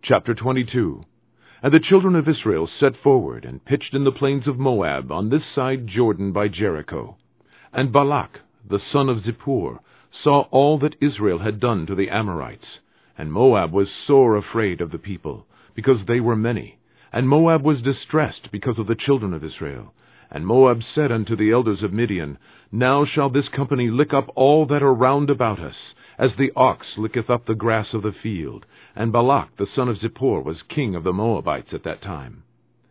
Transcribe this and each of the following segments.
Chapter 22. And the children of Israel set forward, and pitched in the plains of Moab, on this side Jordan by Jericho. And Balak, the son of Zippor, saw all that Israel had done to the Amorites. And Moab was sore afraid of the people, because they were many. And Moab was distressed because of the children of Israel. And Moab said unto the elders of Midian, Now shall this company lick up all that are round about us, as the ox licketh up the grass of the field. And Balak the son of Zippor was king of the Moabites at that time.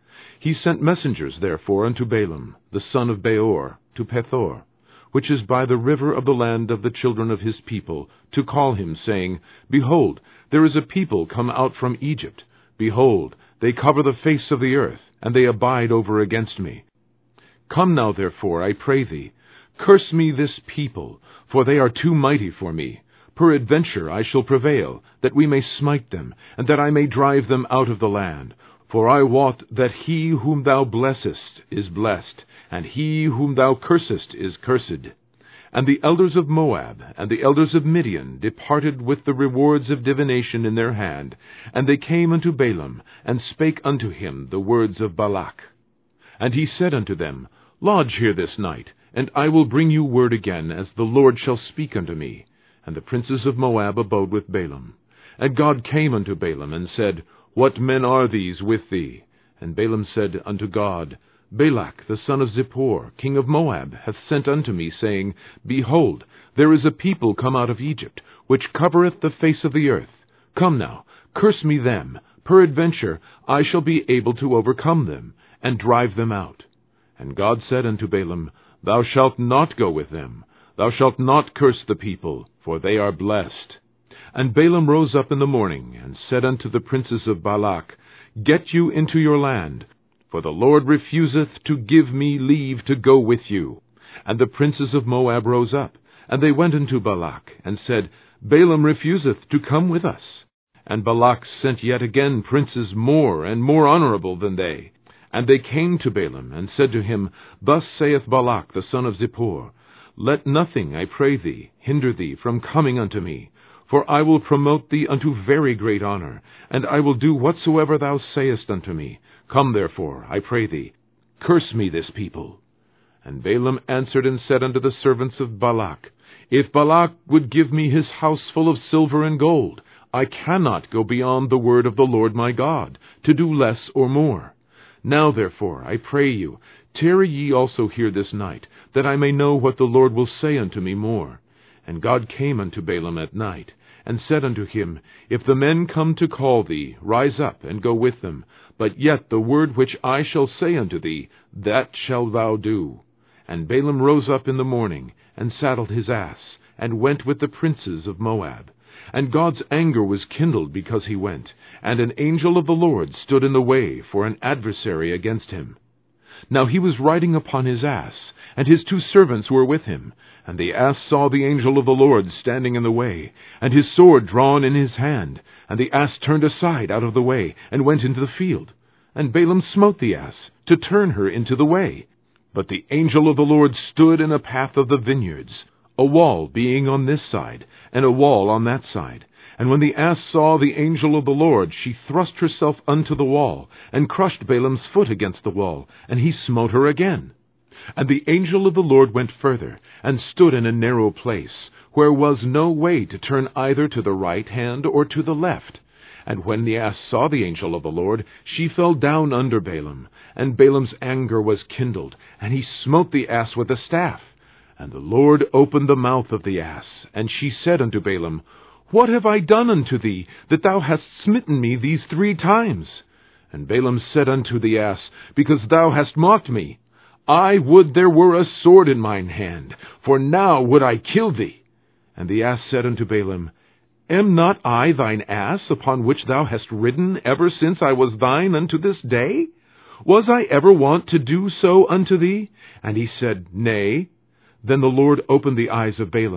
He sent messengers therefore unto Balaam, the son of Beor, to Pethor, which is by the river of the land of the children of his people, to call him, saying, Behold, there is a people come out from Egypt. Behold, they cover the face of the earth, and they abide over against me. Come now, therefore, I pray thee, curse me this people, for they are too mighty for me. Peradventure I shall prevail, that we may smite them, and that I may drive them out of the land. For I wot that he whom thou blessest is blessed, and he whom thou cursest is cursed. And the elders of Moab and the elders of Midian departed with the rewards of divination in their hand, and they came unto Balaam, and spake unto him the words of Balak. And he said unto them, Lodge here this night, and I will bring you word again, as the Lord shall speak unto me. And the princes of Moab abode with Balaam. And God came unto Balaam, and said, What men are these with thee? And Balaam said unto God, Balak the son of Zippor, king of Moab, hath sent unto me, saying, Behold, there is a people come out of Egypt, which covereth the face of the earth. Come now, curse me them. Peradventure I shall be able to overcome them, and drive them out. And God said unto Balaam, Thou shalt not go with them. Thou shalt not curse the people, for they are blessed. And Balaam rose up in the morning, and said unto the princes of Balak, Get you into your land, for the Lord refuseth to give me leave to go with you. And the princes of Moab rose up, and they went unto Balak, and said, Balaam refuseth to come with us. And Balak sent yet again princes more and more honorable than they. And they came to Balaam, and said to him, Thus saith Balak the son of Zippor, Let nothing, I pray thee, hinder thee from coming unto me, for I will promote thee unto very great honor, and I will do whatsoever thou sayest unto me. Come therefore, I pray thee, curse me this people. And Balaam answered and said unto the servants of Balak, If Balak would give me his house full of silver and gold, I cannot go beyond the word of the Lord my God, to do less or more. Now therefore, I pray you, tarry ye also here this night, that I may know what the Lord will say unto me more. And God came unto Balaam at night, and said unto him, If the men come to call thee, rise up, and go with them. But yet the word which I shall say unto thee, that shalt thou do. And Balaam rose up in the morning, and saddled his ass, and went with the princes of Moab. And God's anger was kindled because he went, and an angel of the Lord stood in the way for an adversary against him. Now he was riding upon his ass, and his 2 servants were with him. And the ass saw the angel of the Lord standing in the way, and his sword drawn in his hand. And the ass turned aside out of the way, and went into the field. And Balaam smote the ass, to turn her into the way. But the angel of the Lord stood in a path of the vineyards, a wall being on this side, and a wall on that side. And when the ass saw the angel of the Lord, she thrust herself unto the wall, and crushed Balaam's foot against the wall, and he smote her again. And the angel of the Lord went further, and stood in a narrow place, where was no way to turn either to the right hand or to the left. And when the ass saw the angel of the Lord, she fell down under Balaam, and Balaam's anger was kindled, and he smote the ass with a staff. And the Lord opened the mouth of the ass, and she said unto Balaam, What have I done unto thee, that thou hast smitten me these 3 times? And Balaam said unto the ass, Because thou hast mocked me. I would there were a sword in mine hand, for now would I kill thee. And the ass said unto Balaam, Am not I thine ass, upon which thou hast ridden ever since I was thine unto this day? Was I ever wont to do so unto thee? And he said, Nay. Then the Lord opened the eyes of Balaam,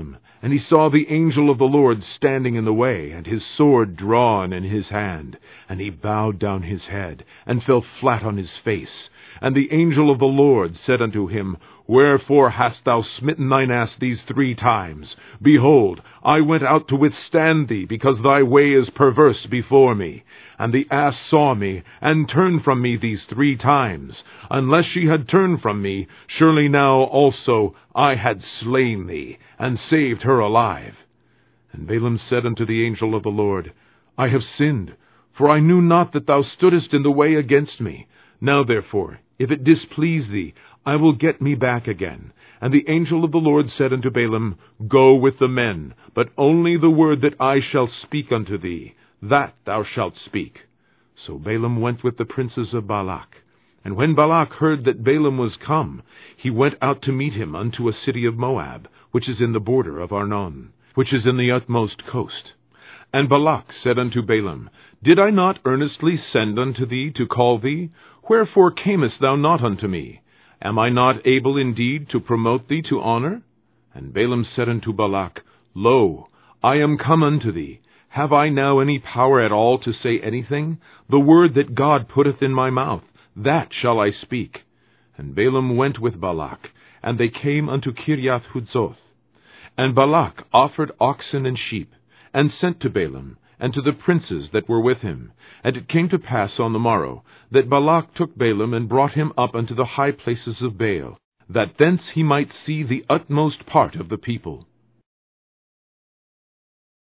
And he saw the angel of the Lord standing in the way, and his sword drawn in his hand. And he bowed down his head, and fell flat on his face. And the angel of the Lord said unto him, Wherefore hast thou smitten thine ass these 3 times? Behold, I went out to withstand thee, because thy way is perverse before me. And the ass saw me, and turned from me these 3 times. Unless she had turned from me, surely now also I had slain thee, and saved her alive. And Balaam said unto the angel of the Lord, I have sinned, for I knew not that thou stoodest in the way against me. Now therefore, if it displease thee, I will get me back again. And the angel of the Lord said unto Balaam, Go with the men, but only the word that I shall speak unto thee, that thou shalt speak. So Balaam went with the princes of Balak. And when Balak heard that Balaam was come, he went out to meet him unto a city of Moab, which is in the border of Arnon, which is in the utmost coast. And Balak said unto Balaam, Did I not earnestly send unto thee to call thee? Wherefore camest thou not unto me? Am I not able indeed to promote thee to honor? And Balaam said unto Balak, Lo, I am come unto thee. Have I now any power at all to say anything? The word that God putteth in my mouth, that shall I speak. And Balaam went with Balak, and they came unto Kiriath-Huzoth. And Balak offered oxen and sheep, and sent to Balaam, and to the princes that were with him. And it came to pass on the morrow, that Balak took Balaam, and brought him up unto the high places of Baal, that thence he might see the utmost part of the people.